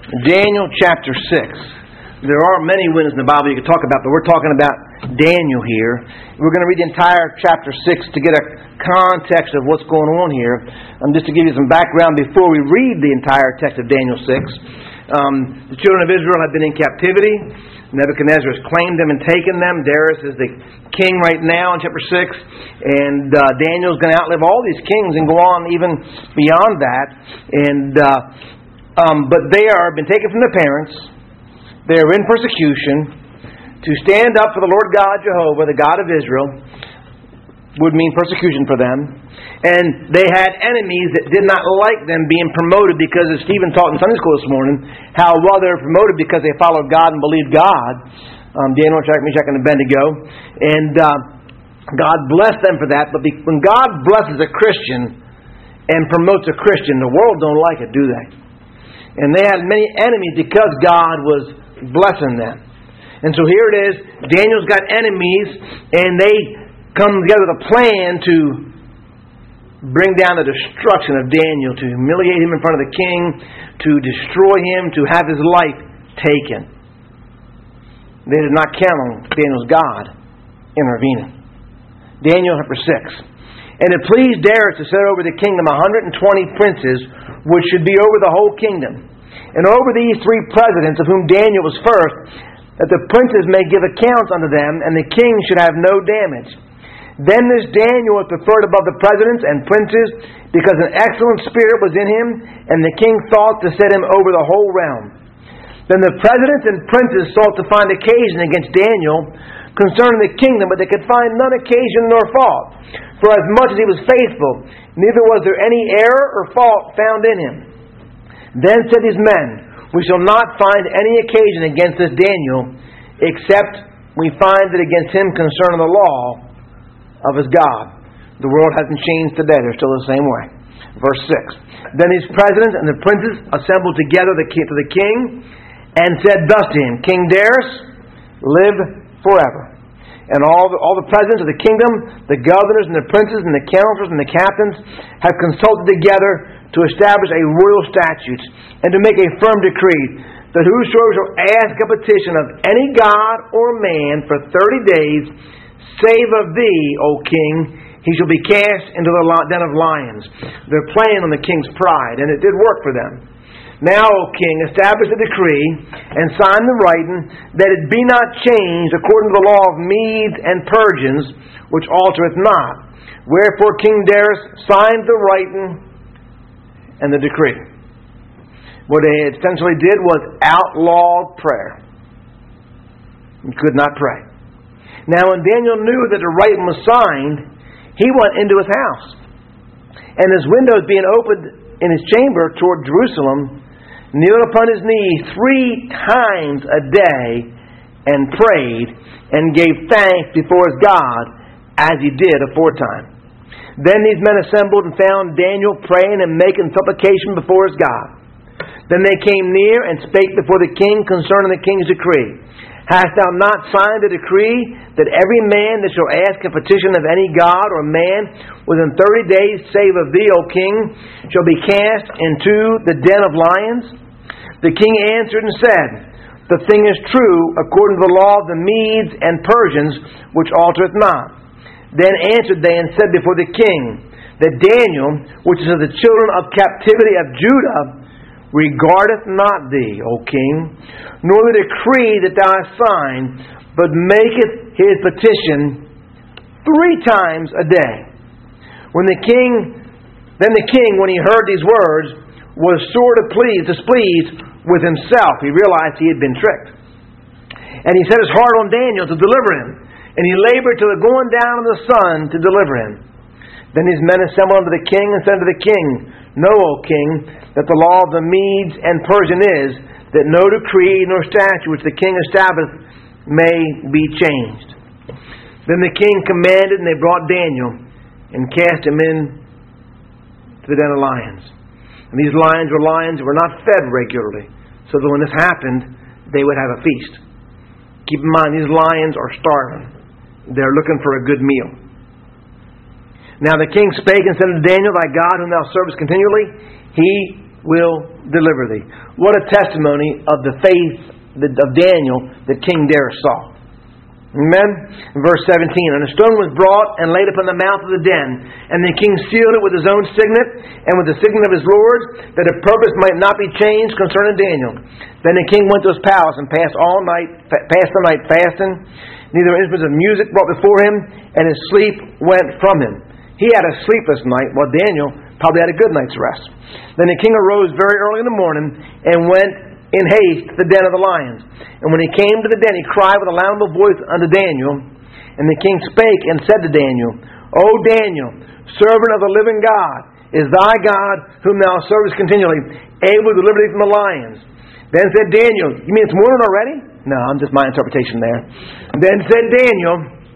Daniel chapter 6. There are many witnesses in the Bible you could talk about, but we're talking about Daniel here. We're going to read the entire chapter 6 to get a context of what's going on here. Just to give you some background before we read the entire text of Daniel 6. The children of Israel have been in captivity. Nebuchadnezzar has claimed them and taken them. Darius is the king right now in chapter 6. And Daniel's going to outlive all these kings and go on even beyond that. But they are been taken from their parents. They are in persecution. To stand up for the Lord God Jehovah, the God of Israel, would mean persecution for them. And they had enemies that did not like them being promoted because, as Stephen taught in Sunday school this morning, how well they were promoted because they followed God and believed God. Daniel, Meshach, and Abednego. And God blessed them for that. But when God blesses a Christian and promotes a Christian, the world don't like it, do they? And they had many enemies because God was blessing them. And so here it is. Daniel's got enemies, and they come together with a plan to bring down the destruction of Daniel, to humiliate him in front of the king, to destroy him, to have his life taken. They did not count on Daniel's God intervening. Daniel chapter 6. And it pleased Darius to set over the kingdom 120 princes, which should be over the whole kingdom. And over these 3 presidents, of whom Daniel was first, that the princes may give accounts unto them, and the king should have no damage. Then this Daniel was preferred above the presidents and princes, because an excellent spirit was in him, and the king thought to set him over the whole realm. Then the presidents and princes sought to find occasion against Daniel concerning the kingdom, but they could find none occasion nor fault. For as much as he was faithful, neither was there any error or fault found in him. Then said these men, we shall not find any occasion against this Daniel, except we find it against him concerning the law of his God. The world hasn't changed today. They're still the same way. Verse 6. Then these presidents and the princes assembled together to the king, and said thus to him, King Darius, live forever. And all the presidents of the kingdom, the governors and the princes and the counselors and the captains have consulted together to establish a royal statute and to make a firm decree that whosoever shall ask a petition of any god or man for 30 days, save of thee, O king, he shall be cast into the den of lions. They're playing on the king's pride, and it did work for them. Now, O king, establish a decree and sign the writing that it be not changed according to the law of Medes and Persians, which altereth not. Wherefore King Darius signed the writing and the decree. What they essentially did was outlawed prayer. You could not pray. Now, when Daniel knew that the writing was signed, he went into his house. And his windows being opened in his chamber toward Jerusalem, kneeled upon his knees 3 times a day and prayed and gave thanks before his God as he did aforetime. Then these men assembled and found Daniel praying and making supplication before his God. Then they came near and spake before the king concerning the king's decree. Hast thou not signed a decree that every man that shall ask a petition of any god or man within 30 days, save of thee, O king, shall be cast into the den of lions? The king answered and said, the thing is true according to the law of the Medes and Persians, which altereth not. Then answered they and said before the king, that Daniel, which is of the children of captivity of Judah, regardeth not thee, O king, nor the decree that thou hast signed, but maketh his petition 3 times a day. Then the king, when he heard these words, was sore displeased with himself. He realized he had been tricked. And he set his heart on Daniel to deliver him. And he labored till the going down of the sun to deliver him. Then his men assembled unto the king and said unto the king, Know, O king, that the law of the Medes and Persians is, that no decree nor statute which the king established may be changed. Then the king commanded, and they brought Daniel and cast him in to the den of lions. And these lions that were not fed regularly, so that when this happened, they would have a feast. Keep in mind, these lions are starving. They're looking for a good meal. Now the king spake and said unto Daniel, Thy God whom thou servest continually, He will deliver thee. What a testimony of the faith of Daniel that King Darius saw. Amen? Verse 17, and a stone was brought and laid upon the mouth of the den, and the king sealed it with his own signet, and with the signet of his lords, that a purpose might not be changed concerning Daniel. Then the king went to his palace, and passed the night fasting, neither instruments of music brought before him, and his sleep went from him. He had a sleepless night, while Daniel probably had a good night's rest. Then the king arose very early in the morning, and went in haste to the den of the lions. And when he came to the den, he cried with a loud voice unto Daniel. And the king spake and said to Daniel, O Daniel, servant of the living God, is thy God, whom thou servest continually, able to deliver thee from the lions? Then said Daniel, you mean it's morning already? No, I'm just my interpretation there. Then said Daniel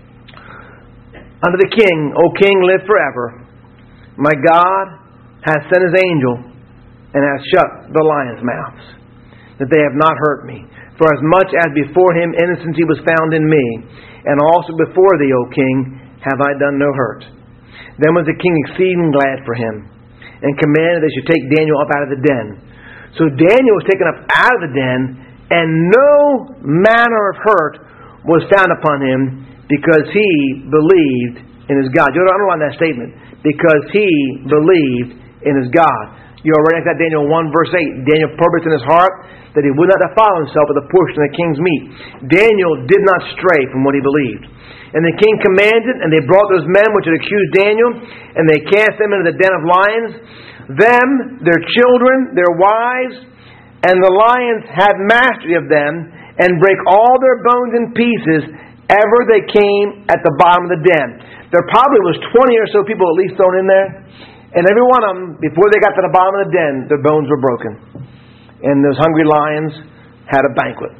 unto the king, O king, live forever. My God hath sent his angel, and hath shut the lions' mouths, that they have not hurt me. For as much as before him innocency was found in me, and also before thee, O king, have I done no hurt. Then was the king exceeding glad for him, and commanded they should take Daniel up out of the den. So Daniel was taken up out of the den, and no manner of hurt was found upon him, because he believed in his God. You ought to underline that statement. Because he believed in his God. You already got Daniel 1 verse 8. Daniel purposed in his heart that he would not defile himself with a portion of the king's meat. Daniel did not stray from what he believed. And the king commanded, and they brought those men which had accused Daniel, and they cast them into the den of lions. Them, their children, their wives, and the lions had mastery of them, and brake all their bones in pieces, ever they came at the bottom of the den. There probably was 20 or so people at least thrown in there. And every one of them, before they got to the bottom of the den, their bones were broken. And those hungry lions had a banquet.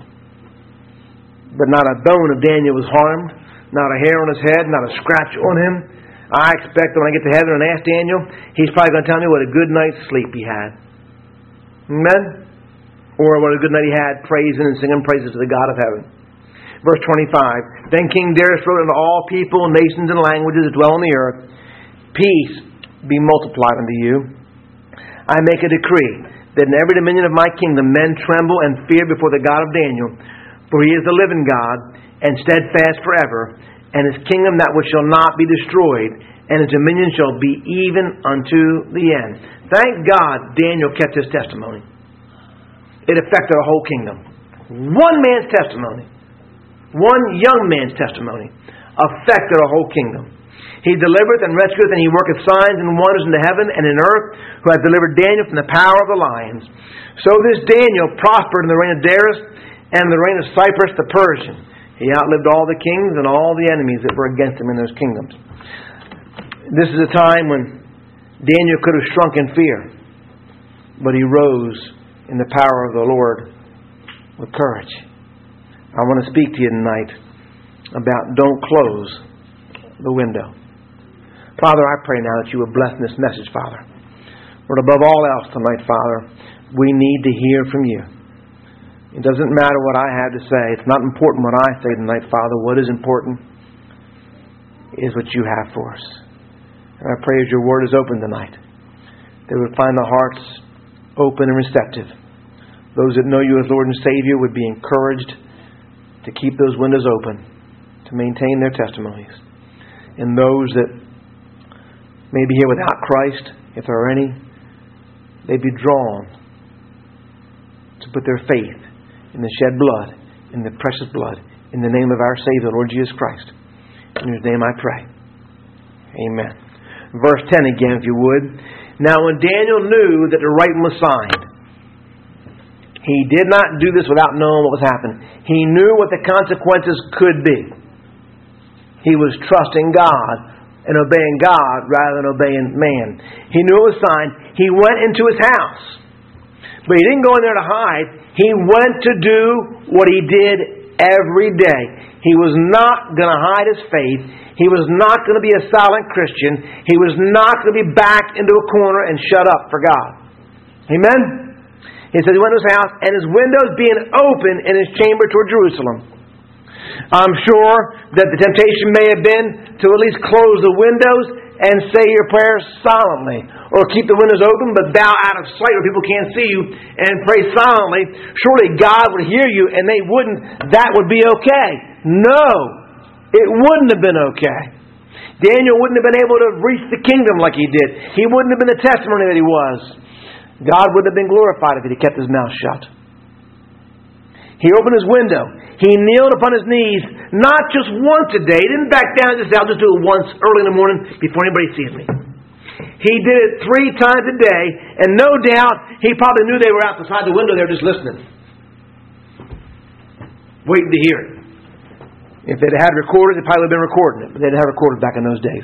But not a bone of Daniel was harmed. Not a hair on his head. Not a scratch on him. I expect that when I get to heaven and ask Daniel, he's probably going to tell me what a good night's sleep he had. Amen? Or what a good night he had praising and singing praises to the God of heaven. Verse 25. Then King Darius wrote unto all people, nations, and languages that dwell on the earth, peace be multiplied unto you. I make a decree that in every dominion of my kingdom men tremble and fear before the God of Daniel, for he is the living God, and steadfast forever, and his kingdom that which shall not be destroyed, and his dominion shall be even unto the end. Thank God Daniel kept his testimony. It affected a whole kingdom. One man's testimony, one young man's testimony, affected a whole kingdom. He delivereth and rescueth, and he worketh signs and wonders in the heaven and in earth, who hath delivered Daniel from the power of the lions. So this Daniel prospered in the reign of Darius and the reign of Cyrus the Persian. He outlived all the kings and all the enemies that were against him in those kingdoms. This is a time when Daniel could have shrunk in fear, but he rose in the power of the Lord with courage. I want to speak to you tonight about don't close the window. Father, I pray now that you would bless this message, Father. Lord, above all else tonight, Father, we need to hear from you. It doesn't matter what I have to say. It's not important what I say tonight, Father. What is important is what you have for us. And I pray as your word is open tonight, they would find the hearts open and receptive. Those that know you as Lord and Savior would be encouraged to keep those windows open, to maintain their testimonies. And those that may be here without Christ, if there are any, they'd be drawn to put their faith in the shed blood, in the precious blood, in the name of our Savior, Lord Jesus Christ. In His name I pray. Amen. Verse 10 again, if you would. Now when Daniel knew that the writing was signed, he did not do this without knowing what was happening. He knew what the consequences could be. He was trusting God and obeying God rather than obeying man. He knew it was signed. He went into his house. But he didn't go in there to hide. He went to do what he did every day. He was not going to hide his faith. He was not going to be a silent Christian. He was not going to be backed into a corner and shut up for God. Amen? He said he went to his house, and his windows being open in his chamber toward Jerusalem. I'm sure that the temptation may have been to at least close the windows and say your prayers silently. Or keep the windows open but bow out of sight where people can't see you and pray silently. Surely God would hear you and they wouldn't. That would be okay. No, it wouldn't have been okay. Daniel wouldn't have been able to reach the kingdom like he did. He wouldn't have been the testimony that he was. God wouldn't have been glorified if he had kept his mouth shut. He opened his window. He kneeled upon his knees, not just once a day. He didn't back down and just say, I'll just do it once early in the morning before anybody sees me. He did it 3 times a day, and no doubt he probably knew they were out beside the window there just listening, waiting to hear it. If they'd had recorded, they'd probably have been recording it, but they didn't have recorded back in those days.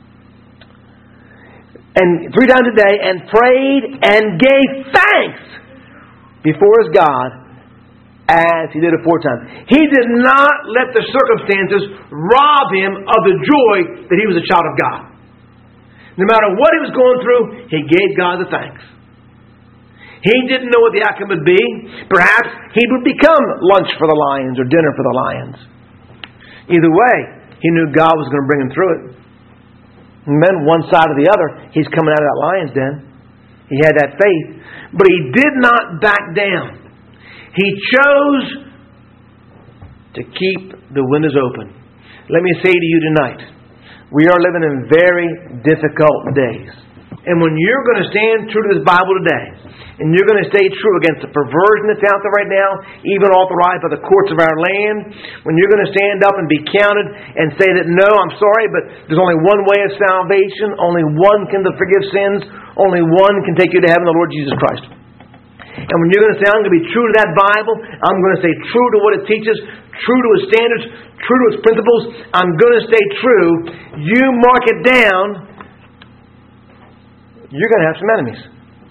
And 3 times a day, and prayed and gave thanks before his God, as he did it 4 times. He did not let the circumstances rob him of the joy that he was a child of God. No matter what he was going through, he gave God the thanks. He didn't know what the outcome would be. Perhaps he would become lunch for the lions or dinner for the lions. Either way, he knew God was going to bring him through it. And then one side or the other, he's coming out of that lion's den. He had that faith. But he did not back down. He chose to keep the windows open. Let me say to you tonight, we are living in very difficult days. And when you're going to stand true to this Bible today, and you're going to stay true against the perversion that's out there right now, even authorized by the courts of our land, when you're going to stand up and be counted and say that, no, I'm sorry, but there's only one way of salvation, only one can forgive sins, only one can take you to heaven, the Lord Jesus Christ. And when you're going to say, I'm going to be true to that Bible, I'm going to stay true to what it teaches, true to its standards, true to its principles, I'm going to stay true, you mark it down, you're going to have some enemies.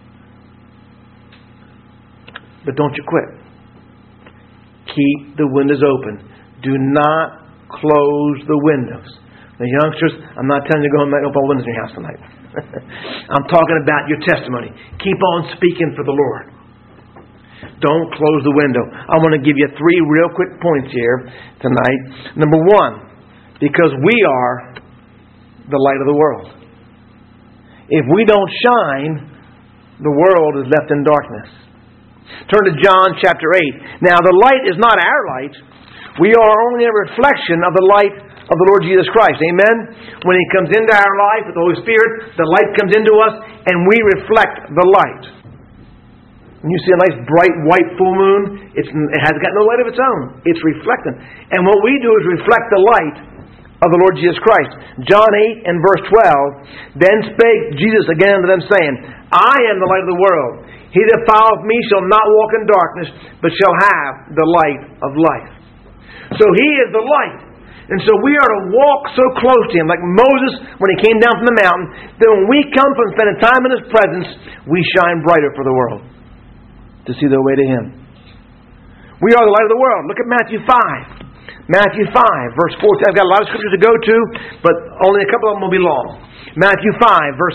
But don't you quit. Keep the windows open. Do not close the windows. Now, youngsters, I'm not telling you to go and open all windows in your house tonight. I'm talking about your testimony. Keep on speaking for the Lord. Don't close the window. I want to give you 3 real quick points here tonight. Number 1, because we are the light of the world. If we don't shine, the world is left in darkness. Turn to John chapter 8. Now, the light is not our light. We are only a reflection of the light of the Lord Jesus Christ. Amen? When He comes into our life with the Holy Spirit, the light comes into us, and we reflect the light. When you see a nice bright white full moon, it has got no light of its own. It's reflecting. And what we do is reflect the light of the Lord Jesus Christ. John 8 and verse 12. Then spake Jesus again unto them, saying, I am the light of the world. He that followeth me shall not walk in darkness, but shall have the light of life. So He is the light. And so we are to walk so close to Him, like Moses when he came down from the mountain, that when we come from spending time in His presence, we shine brighter for the world to see their way to Him. We are the light of the world. Look at Matthew 5. Matthew 5, verse 14. I've got a lot of scriptures to go to, but only a couple of them will be long. Matthew 5, verse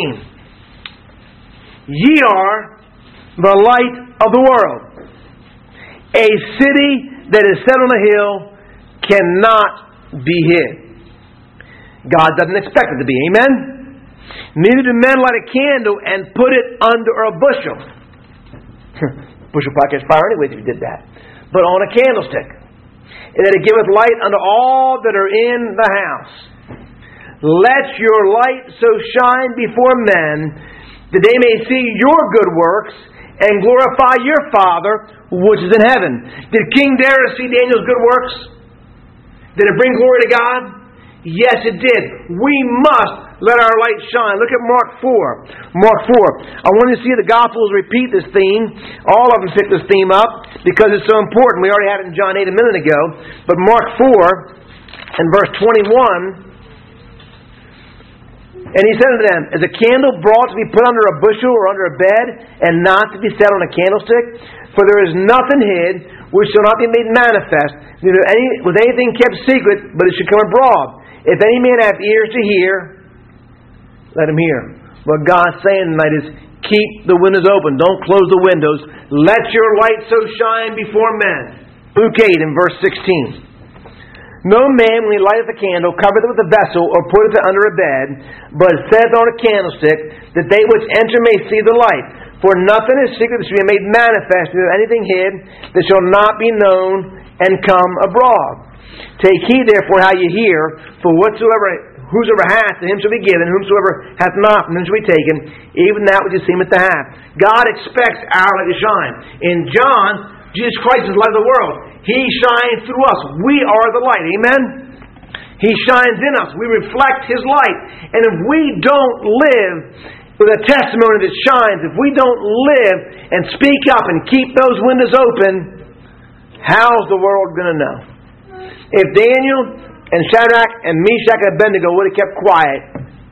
14. Ye are the light of the world. A city that is set on a hill cannot be hid. God doesn't expect it to be. Amen? Neither do men light a candle and put it under a bushel. Bushel probably catch fire anyway if you did that. But on a candlestick. And that it giveth light unto all that are in the house. Let your light so shine before men that they may see your good works and glorify your Father which is in heaven. Did King Darius see Daniel's good works? Did it bring glory to God? Yes, it did. We must let our light shine. Look at Mark 4. Mark 4. I want you to see the Gospels repeat this theme. All of them pick this theme up because it's so important. We already had it in John 8 a minute ago. But Mark 4 and verse 21. And He said unto them, Is a candle brought to be put under a bushel or under a bed, and not to be set on a candlestick? For there is nothing hid which shall not be made manifest, neither was anything kept secret, but it should come abroad. If any man have ears to hear, let him hear. What God's saying tonight is, keep the windows open. Don't close the windows. Let your light so shine before men. Luke 8 and verse 16. No man, when he lighteth a candle, covereth it with a vessel, or putteth it under a bed, but setteth on a candlestick, that they which enter may see the light. For nothing is secret that shall be made manifest, neither anything hid that shall not be known and come abroad. Take heed therefore how you hear, for whosoever hath, to him shall be given, whomsoever hath not, from him shall be taken, even that which he seemeth to have. God expects our light to shine. In John, Jesus Christ is the light of the world. He shines through us. We are the light. Amen? He shines in us. We reflect His light. And if we don't live with a testimony that shines, if we don't live and speak up and keep those windows open, how's the world going to know? If Daniel and Shadrach and Meshach and Abednego would have kept quiet,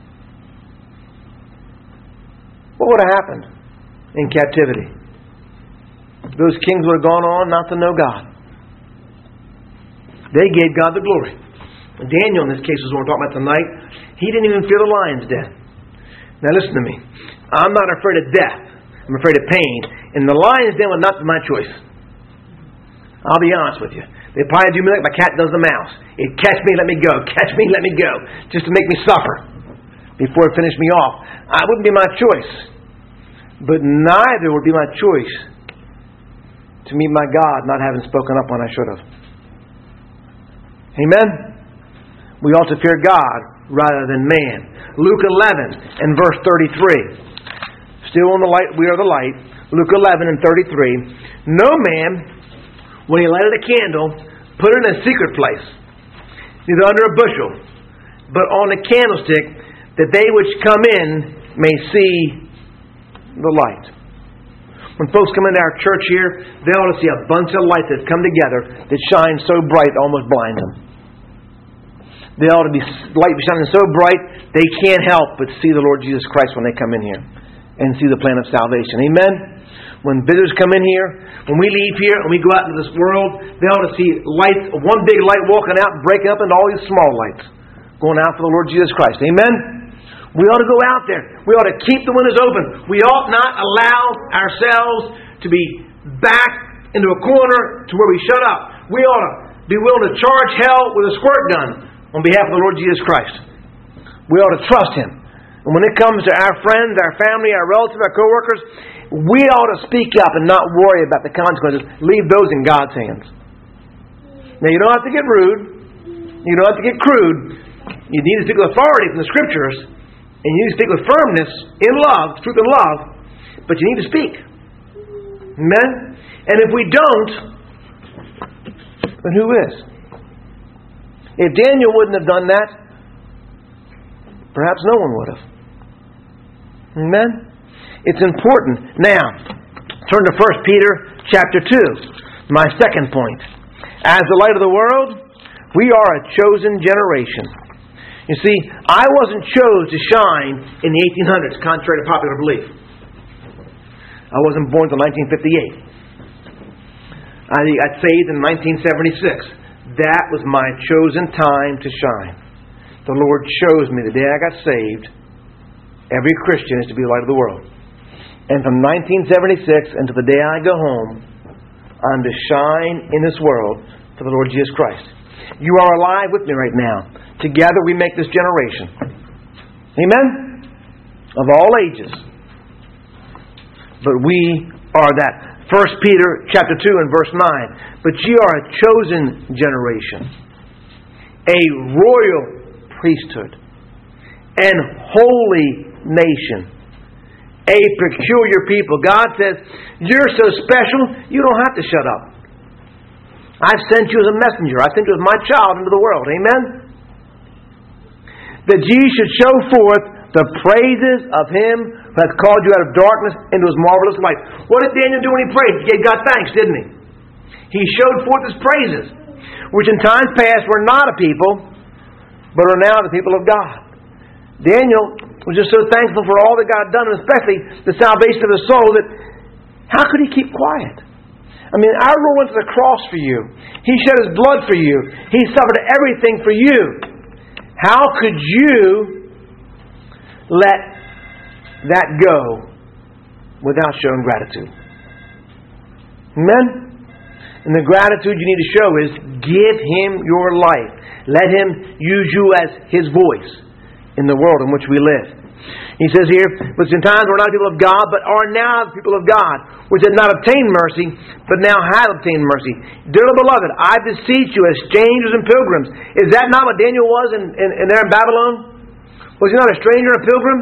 what would have happened in captivity? Those kings would have gone on not to know God. They gave God the glory. Daniel, in this case, is what we're talking about tonight. He didn't even fear the lion's den. Now listen to me. I'm not afraid of death. I'm afraid of pain. And the lion's den was not my choice. I'll be honest with you. They probably do me like my cat does the mouse. It'd catch me, let me go. Catch me, let me go. Just to make me suffer before it finished me off. It wouldn't be my choice. But neither would be my choice to meet my God not having spoken up when I should have. Amen? We ought to fear God rather than man. Luke 11 and verse 33. Still on the light, we are the light. Luke 11 and 33. No man, when he lighted a candle, put it in a secret place, neither under a bushel, but on a candlestick, that they which come in may see the light. When folks come into our church here, they ought to see a bunch of lights that come together that shine so bright it almost blinds them. They ought to be light shining so bright they can't help but see the Lord Jesus Christ when they come in here and see the plan of salvation. Amen? When visitors come in here, when we leave here and we go out into this world, they ought to see lights, one big light walking out and breaking up into all these small lights going out for the Lord Jesus Christ. Amen? We ought to go out there. We ought to keep the windows open. We ought not allow ourselves to be backed into a corner to where we shut up. We ought to be willing to charge hell with a squirt gun on behalf of the Lord Jesus Christ. We ought to trust Him. And when it comes to our friends, our family, our relatives, our co-workers, we ought to speak up and not worry about the consequences. Leave those in God's hands. Now, you don't have to get rude. You don't have to get crude. You need to speak with authority from the Scriptures. And you need to speak with firmness in love, truth and love. But you need to speak. Amen? And if we don't, then who is? If Daniel wouldn't have done that, perhaps no one would have. Amen? It's important. Now, turn to 1 Peter chapter 2. My second point. As the light of the world, we are a chosen generation. You see, I wasn't chose to shine in the 1800s, contrary to popular belief. I wasn't born until 1958. I got saved in 1976. That was my chosen time to shine. The Lord chose me the day I got saved. Every Christian is to be the light of the world. And from 1976 until the day I go home, I'm to shine in this world for the Lord Jesus Christ. You are alive with me right now. Together we make this generation. Amen? Of all ages. But we are that. 1 Peter chapter 2 and verse 9. But ye are a chosen generation, a royal priesthood, and holy nation, a peculiar people. God says, you're so special, you don't have to shut up. I've sent you as a messenger. I sent you as my child into the world. Amen? That ye should show forth the praises of Him who hath called you out of darkness into His marvelous light. What did Daniel do when he prayed? He gave God thanks, didn't he? He showed forth His praises, which in times past were not a people, but are now the people of God. Daniel was just so thankful for all that God had done, and especially the salvation of his soul, that how could he keep quiet? I mean, our Lord went to the cross for you. He shed His blood for you. He suffered everything for you. How could you let that go without showing gratitude? Amen? And the gratitude you need to show is give Him your life. Let Him use you as His voice in the world in which we live. He says here, "But in times were not people of God, but are now the people of God, which had not obtained mercy, but now have obtained mercy. Dearly beloved, I beseech you as strangers and pilgrims." Is that not what Daniel was in there in Babylon? Was he not a stranger and a pilgrim?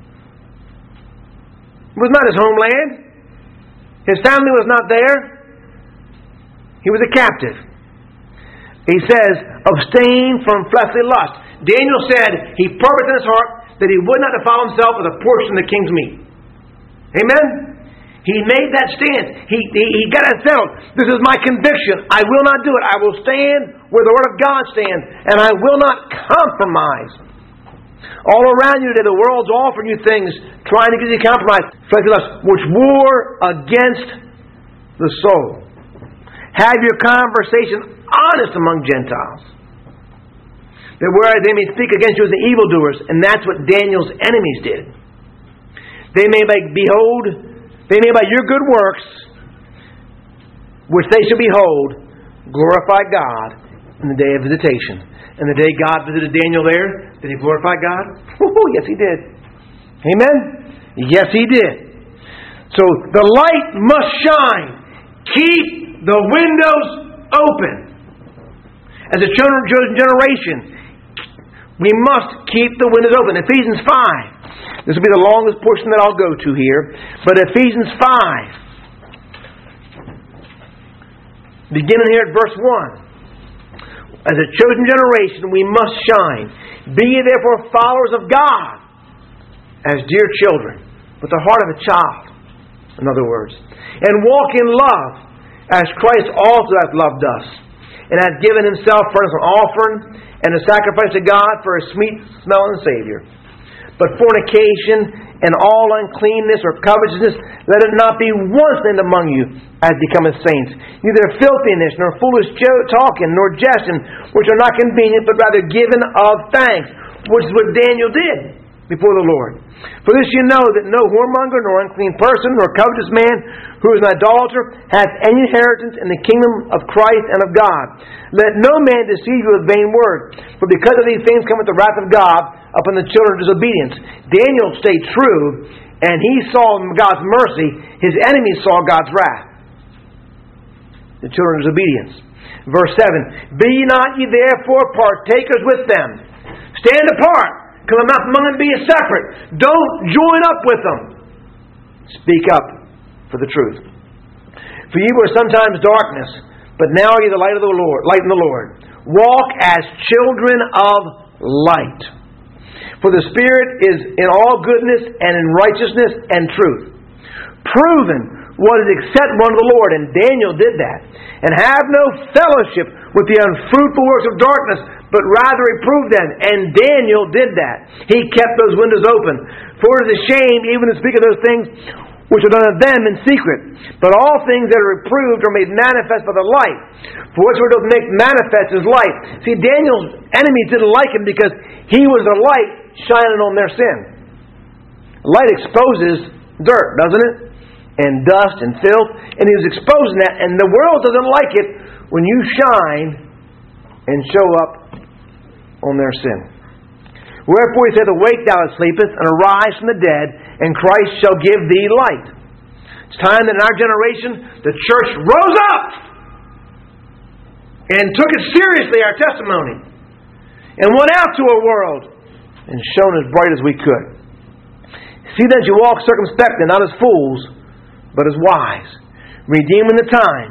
It was not his homeland. His family was not there. He was a captive. He says, abstain from fleshly lust. Daniel said he purposed in his heart that he would not defile himself with a portion of the king's meat. Amen? He made that stance. He got it settled. This is my conviction. I will not do it. I will stand where the Word of God stands, and I will not compromise. All around you today, the world's offering you things, trying to get you to compromise, which war against the soul. Have your conversation honest among Gentiles, that where they may speak against you as the evildoers. And that's what Daniel's enemies did. They may by your good works, which they shall behold, glorify God in the day of visitation. And the day God visited Daniel there, did He glorify God? Oh, yes, He did. Amen? Yes, He did. So the light must shine. Keep the windows open. As a chosen generation, we must keep the windows open. Ephesians 5. This will be the longest portion that I'll go to here. But Ephesians 5, beginning here at verse 1. As a chosen generation, we must shine. Be ye therefore followers of God, as dear children, with the heart of a child, in other words. And walk in love, as Christ also hath loved us, and hath given Himself for us an offering and a sacrifice to God for a sweet smelling Savior. But fornication and all uncleanness or covetousness, let it not be once named among you, as becometh saints. Neither filthiness, nor foolish talking, nor jesting, which are not convenient, but rather given of thanks, which is what Daniel did before the Lord. For this you know, that no whoremonger, nor unclean person, nor covetous man, who is an idolater, hath any inheritance in the kingdom of Christ and of God. Let no man deceive you with vain words, for because of these things cometh the wrath of God upon the children of disobedience. Daniel stayed true, and he saw God's mercy. His enemies saw God's wrath. The children of disobedience. Verse 7. Be not ye therefore partakers with them. Stand apart. Come not among them, be ye separate. Don't join up with them. Speak up for the truth. For ye were sometimes darkness, but now are ye the light of the Lord, light in the Lord. Walk as children of light. For the Spirit is in all goodness and in righteousness and truth, proving what is acceptable unto the Lord. And Daniel did that. And have no fellowship with the unfruitful works of darkness, but rather reprove them. And Daniel did that. He kept those windows open. For it is a shame even to speak of those things which are done of them in secret. But all things that are reproved are made manifest by the light. For whatsoever doth make manifest is light. See, Daniel's enemies didn't like him because he was a light shining on their sin. Light exposes dirt, doesn't it? And dust and filth. And he was exposing that. And the world doesn't like it when you shine and show up on their sin. Wherefore he said, awake thou that sleepest, and arise from the dead, and Christ shall give thee light. It's time that in our generation, the church rose up and took it seriously, our testimony, and went out to a world and shone as bright as we could. See that you walk circumspectly, not as fools, but as wise, redeeming the time,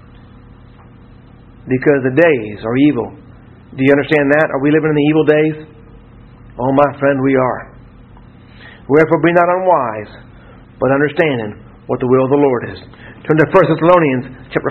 because the days are evil. Do you understand that? Are we living in the evil days? Oh, my friend, we are. Wherefore be not unwise, but understanding what the will of the Lord is. Turn to 1 Thessalonians chapter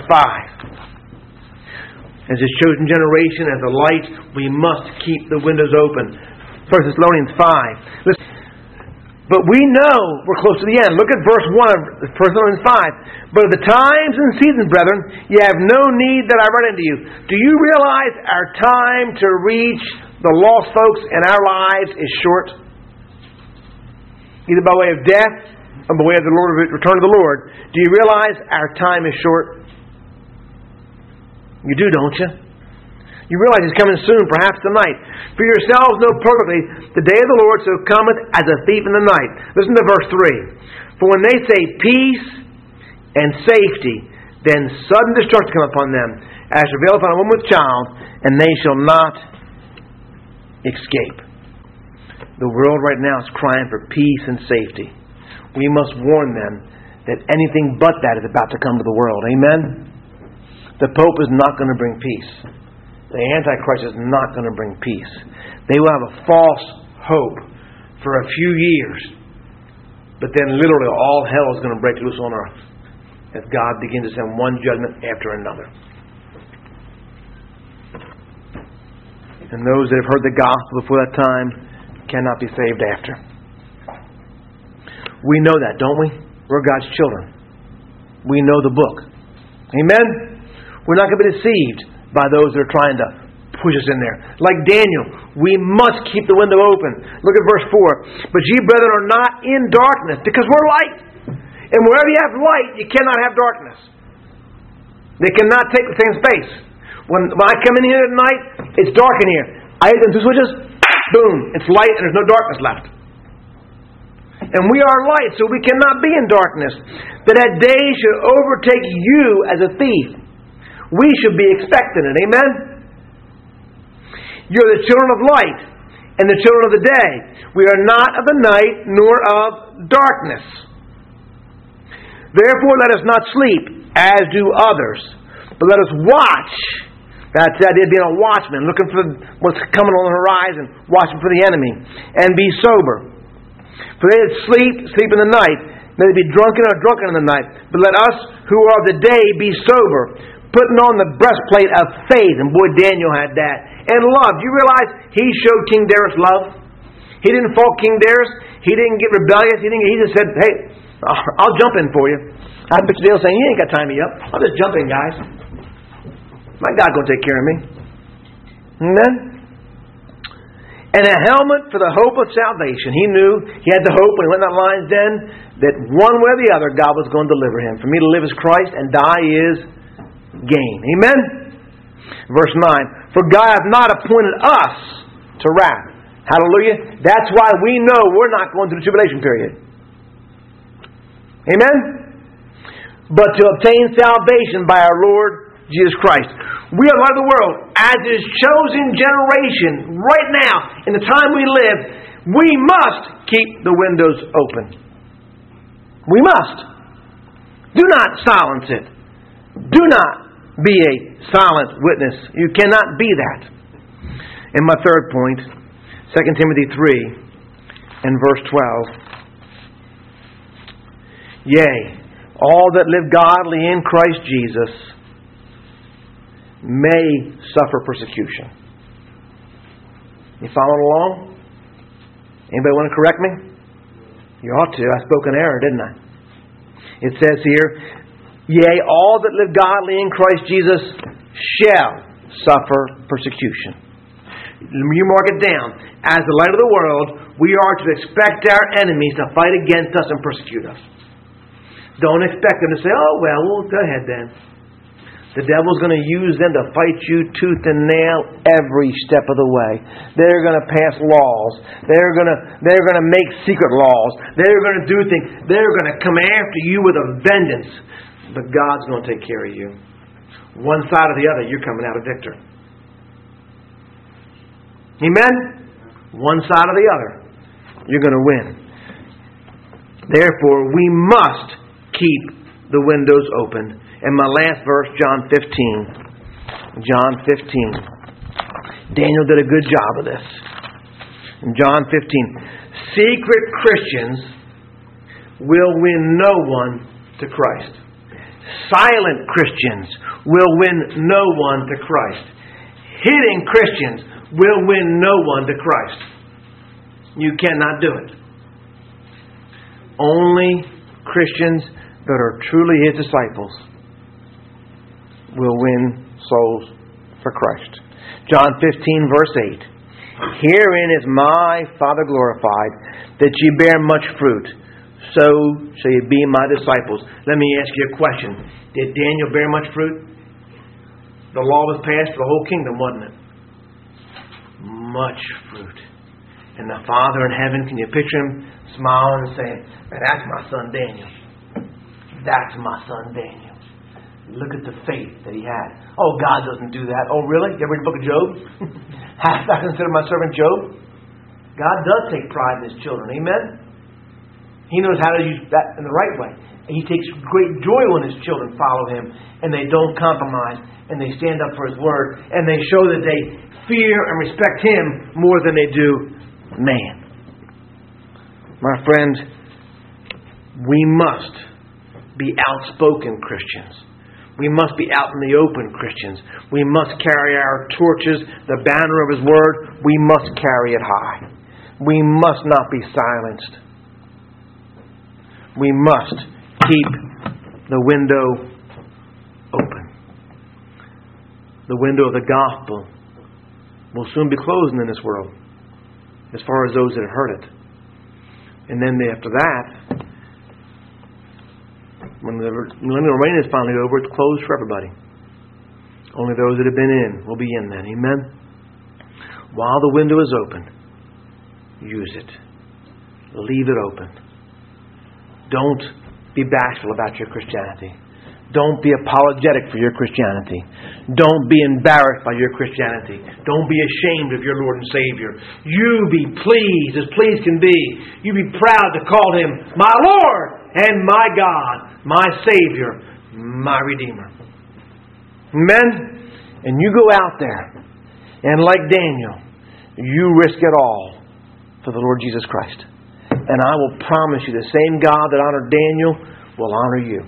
5. As His chosen generation, as a light, we must keep the windows open. 1 Thessalonians 5. Listen. But we know we're close to the end. Look at verse 1 of 1 Thessalonians 5. But at the times and seasons, brethren, ye have no need that I write unto you. Do you realize our time to reach the lost folks in our lives is short? Either by way of death or by way of the return of the Lord. Do you realize our time is short? You do, don't you? You realize He's coming soon, perhaps tonight. For yourselves know perfectly the day of the Lord so cometh as a thief in the night. Listen to verse 3. For when they say peace and safety, then sudden destruction come upon them, as travail upon a woman with child, and they shall not escape. The world right now is crying for peace and safety. We must warn them that anything but that is about to come to the world. Amen? The Pope is not going to bring peace. The Antichrist is not going to bring peace. They will have a false hope for a few years, but then literally all hell is going to break loose on earth as God begins to send one judgment after another. And those that have heard the gospel before that time cannot be saved after. We know that, don't we? We're God's children. We know the book. Amen? We're not going to be deceived by those that are trying to push us in there. Like Daniel, we must keep the window open. Look at verse 4. But ye, brethren, are not in darkness, because we're light. And wherever you have light, you cannot have darkness. They cannot take the same space. When I come in here at night, it's dark in here. I hit them two switches, boom, it's light and there's no darkness left. And we are light, so we cannot be in darkness. That day should overtake you as a thief. We should be expecting it. Amen? You're the children of light and the children of the day. We are not of the night nor of darkness. Therefore let us not sleep as do others, but let us watch. That's the idea of being a watchman, looking for what's coming on the horizon, watching for the enemy, and be sober. For they that sleep in the night, may they be drunken or drunken in the night. But let us who are of the day be sober, putting on the breastplate of faith. And boy, Daniel had that. And love. Do you realize he showed King Darius love? He didn't fault King Darius. He didn't get rebellious. He just said, hey, I'll jump in for you. I picture Daniel saying, you ain't got to tie me up. I'll just jump in, guys. My God's going to take care of me. Amen? And a helmet for the hope of salvation. He knew he had the hope when he went in that lion's den that one way or the other God was going to deliver him. For me to live is Christ and die is gain. Amen? Verse 9. For God hath not appointed us to wrath. Hallelujah. That's why we know we're not going through the tribulation period. Amen? But to obtain salvation by our Lord Jesus Christ. We are the light of the world. As His chosen generation, right now, in the time we live, we must keep the windows open. We must. Do not silence it. Do not be a silent witness. You cannot be that. And my third point, 2 Timothy 3 and verse 12. Yea, all that live godly in Christ Jesus may suffer persecution. You following along? Anybody want to correct me? You ought to. I spoke in error, didn't I? It says here, yea, all that live godly in Christ Jesus shall suffer persecution. You mark it down. As the light of the world, we are to expect our enemies to fight against us and persecute us. Don't expect them to say, oh, well, go ahead then. The devil's going to use them to fight you tooth and nail every step of the way. They're going to pass laws. They're going to make secret laws. They're going to do things. They're going to come after you with a vengeance. But God's going to take care of you. One side or the other, you're coming out a victor. Amen? One side or the other, you're going to win. Therefore, we must keep the windows open. And my last verse, John 15. John 15. Daniel did a good job of this. In John 15. Secret Christians will win no one to Christ. Silent Christians will win no one to Christ. Hidden Christians will win no one to Christ. You cannot do it. Only Christians that are truly His disciples will win souls for Christ. John 15 verse 8. Herein is my Father glorified, that ye bear much fruit, so shall ye be my disciples. Let me ask you a question. Did Daniel bear much fruit? The law was passed for the whole kingdom, wasn't it? Much fruit. And the Father in heaven, can you picture Him smiling and saying, that's my son Daniel. That's my son Daniel. Look at the faith that he had. Oh, God doesn't do that. Oh, really? You ever read the book of Job? Hast thou considered my servant Job? God does take pride in His children. Amen? He knows how to use that in the right way. And He takes great joy when His children follow Him and they don't compromise and they stand up for His word and they show that they fear and respect Him more than they do man. My friend, we must be outspoken Christians. We must be out in the open Christians. We must carry our torches, the banner of His word. We must carry it high. We must not be silenced. We must keep the window open. The window of the gospel will soon be closing in this world, as far as those that have heard it. And then after that, when the millennial reign is finally over, it's closed for everybody. Only those that have been in will be in then. Amen? While the window is open, use it. Leave it open. Don't be bashful about your Christianity. Don't be apologetic for your Christianity. Don't be embarrassed by your Christianity. Don't be ashamed of your Lord and Savior. You be pleased, as pleased can be. You be proud to call Him my Lord and my God, my Savior, my Redeemer. Amen? And you go out there, and like Daniel, you risk it all for the Lord Jesus Christ. And I will promise you, the same God that honored Daniel will honor you.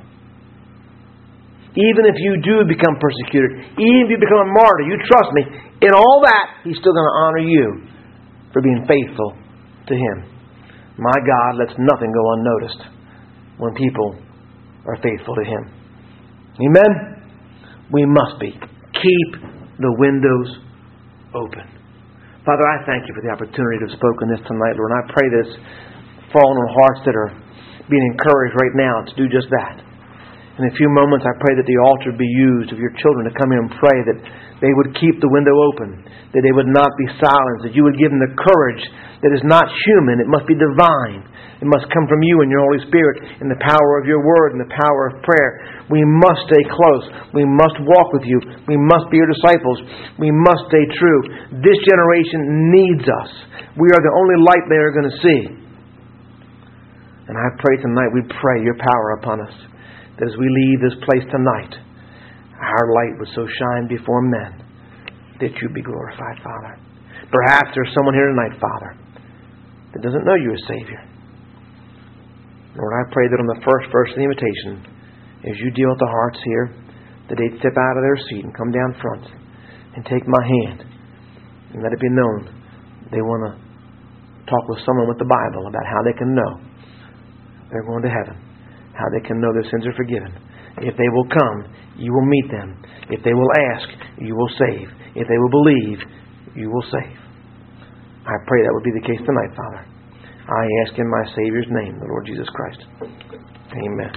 Even if you do become persecuted, even if you become a martyr, you trust me, in all that, He's still going to honor you for being faithful to Him. My God lets nothing go unnoticed when people are faithful to Him. Amen? We must be. Keep the windows open. Father, I thank You for the opportunity to have spoken this tonight, Lord. And I pray this fallen on hearts that are being encouraged right now to do just that. In a few moments, I pray that the altar be used of Your children to come here and pray that they would keep the window open, that they would not be silenced, that You would give them the courage that is not human, it must be divine. It must come from You and Your Holy Spirit in the power of Your Word and the power of prayer. We must stay close. We must walk with You. We must be Your disciples. We must stay true. This generation needs us. We are the only light they are going to see. And I pray tonight, we pray Your power upon us, that as we leave this place tonight, our light would so shine before men that You be glorified, Father. Perhaps there's someone here tonight, Father, that doesn't know You as Savior. Lord, I pray that on the first verse of the invitation, as You deal with the hearts here, that they'd step out of their seat and come down front and take my hand and let it be known they want to talk with someone with the Bible about how they can know they're going to heaven, how they can know their sins are forgiven. If they will come, You will meet them. If they will ask, You will save. If they will believe, You will save. I pray that would be the case tonight, Father. I ask in my Savior's name, the Lord Jesus Christ. Amen.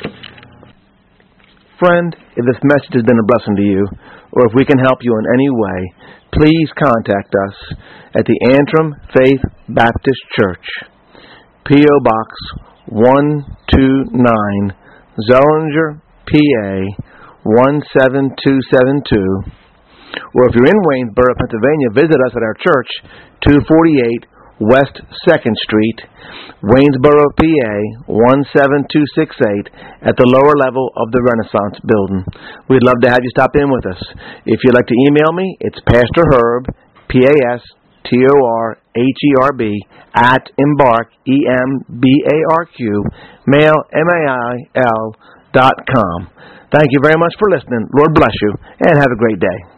Friend, if this message has been a blessing to you, or if we can help you in any way, please contact us at the Antrim Faith Baptist Church, P.O. Box 129, Zollinger, PA 17272. Or if you're in Waynesboro, Pennsylvania, visit us at our church, 248 West 2nd Street, Waynesboro, PA 17268, at the lower level of the Renaissance Building. We'd love to have you stop in with us. If you'd like to email me, it's Pastor Herb, PASTORHERB, at Embark, EMBARQ, mail, MAIL.com. Thank you very much for listening. Lord bless you, and have a great day.